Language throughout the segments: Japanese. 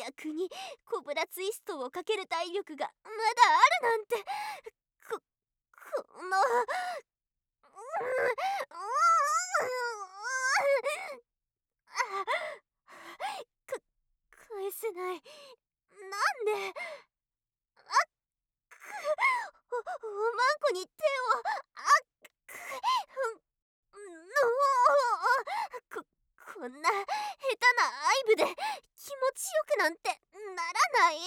逆にコブラツイストをかける体力がまだあるなんて。このか返せない。なんで。おまんこに手を。こんな下手な愛撫で気持ちよくなんてならない。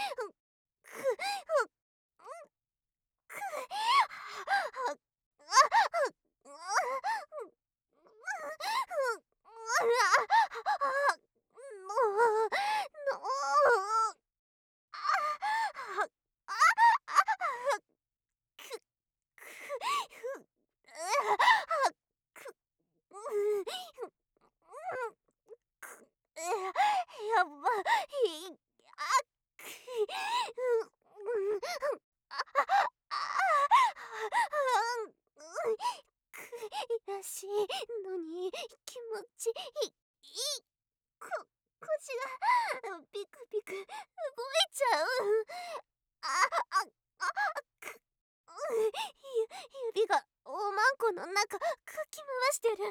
やばい。らしいのに気持ちいい。腰がピクピク動いちゃう。指がおまんこの中かき回してる。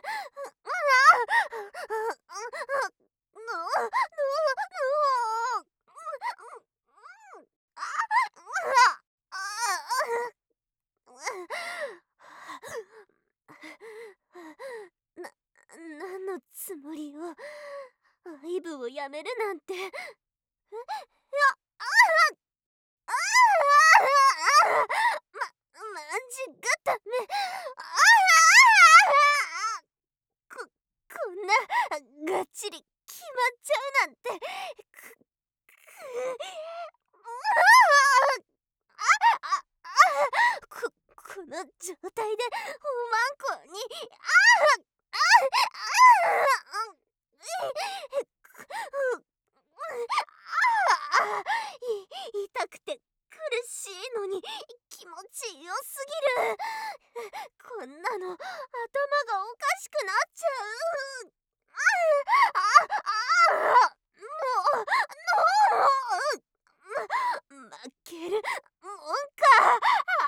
何のつもりよ。愛撫をやめるなんて。マジがダメ。こんながっちり決まっちゃうなんて。この状態でおまんこに痛くて苦しいのに気持ちよすぎる。こんなの頭がおかしくなっちゃう。負けるもんか。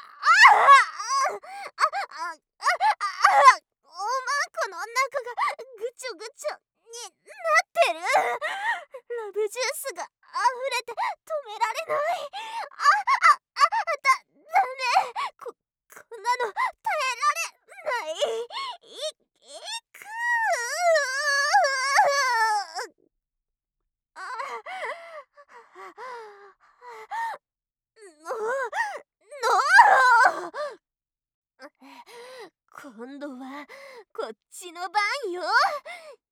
おまんこの中がぐちょぐちょになってる。ラブジュースが溢れて止められない。ダメ。こんなの耐えられない。く今度はこっちの番よ。